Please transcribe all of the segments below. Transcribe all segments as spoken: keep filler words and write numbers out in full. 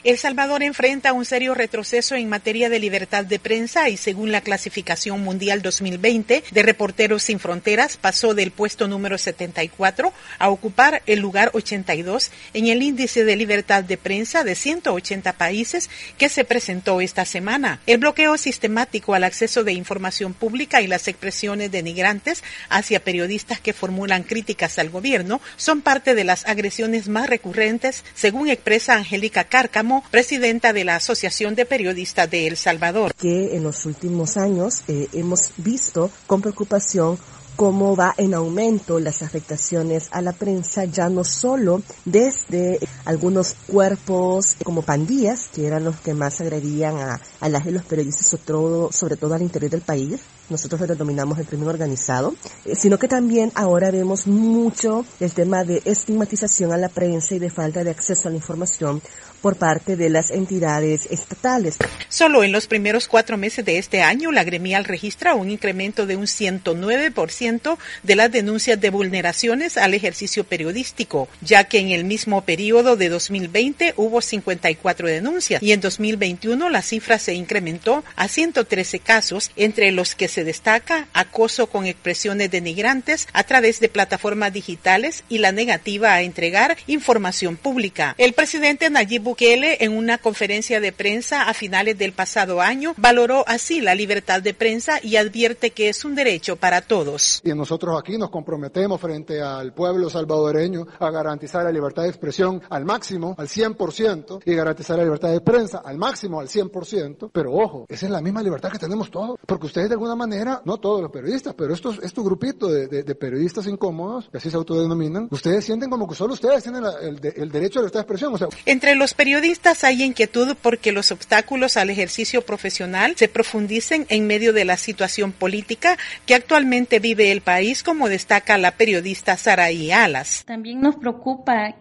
El Salvador enfrenta un serio retroceso en materia de libertad de prensa y según la clasificación mundial dos mil veinte de Reporteros Sin Fronteras pasó del puesto número setenta y cuatro a ocupar el lugar ochenta y dos en el índice de libertad de prensa de ciento ochenta países que se presentó esta semana. El bloqueo sistemático al acceso de información pública y las expresiones denigrantes hacia periodistas que formulan críticas al gobierno son parte de las agresiones más recurrentes, según expresa Angélica Cárcamo, presidenta de la Asociación de Periodistas de El Salvador. Que en los últimos años eh, hemos visto con preocupación cómo va en aumento las afectaciones a la prensa, ya no solo desde algunos cuerpos como pandillas, que eran los que más agredían a, a las y los periodistas, sobre todo, sobre todo al interior del país. Nosotros lo denominamos el crimen organizado, eh, sino que también ahora vemos mucho el tema de estigmatización a la prensa y de falta de acceso a la información por parte de las entidades estatales. Solo en los primeros cuatro meses de este año, la gremial registra un incremento de un ciento nueve por ciento de las denuncias de vulneraciones al ejercicio periodístico, ya que en el mismo periodo de dos mil veinte hubo cincuenta y cuatro denuncias y en dos mil veintiuno la cifra se incrementó a ciento trece casos, entre los que se destaca acoso con expresiones denigrantes a través de plataformas digitales y la negativa a entregar información pública. El presidente Nayib Bukele, en una conferencia de prensa a finales del pasado año, valoró así la libertad de prensa y advierte que es un derecho para todos. Y nosotros aquí nos comprometemos frente al pueblo salvadoreño a garantizar la libertad de expresión al máximo, al cien por ciento, y garantizar la libertad de prensa al máximo, al cien por ciento. Pero ojo, esa es la misma libertad que tenemos todos, porque ustedes de alguna manera, no todos los periodistas, pero estos, estos grupitos de, de, de periodistas incómodos, que así se autodenominan, ustedes sienten como que solo ustedes tienen la, el, el derecho a la libertad de expresión. O sea, entre los periodistas hay inquietud porque los obstáculos al ejercicio profesional se profundicen en medio de la situación política que actualmente vive el país, como destaca la periodista Saraí Alas. También nos preocupa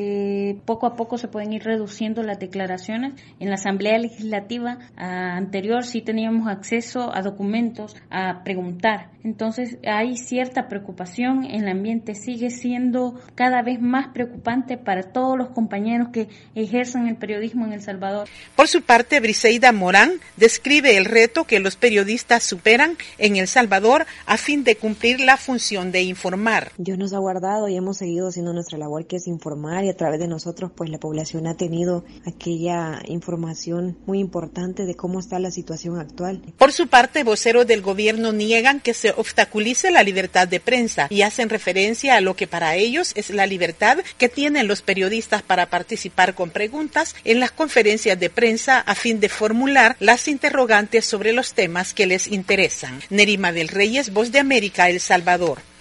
que poco a poco se pueden ir reduciendo las declaraciones. En la Asamblea Legislativa ah, anterior sí teníamos acceso a documentos, a preguntar. Entonces hay cierta preocupación, el ambiente sigue siendo cada vez más preocupante para todos los compañeros que ejercen el periodismo en El Salvador. Por su parte, Briseida Morán describe el reto que los periodistas superan en El Salvador a fin de cumplir la función de informar. Dios nos ha guardado y hemos seguido haciendo nuestra labor, que es informar, y a través de nosotros pues la población ha tenido aquella información muy importante de cómo está la situación actual. Por su parte, voceros del gobierno niegan que se obstaculice la libertad de prensa y hacen referencia a lo que para ellos es la libertad que tienen los periodistas para participar con preguntas en las conferencias de prensa a fin de formular las interrogantes sobre los temas que les interesan. Nerima del Reyes, Voz de América, El Salvador.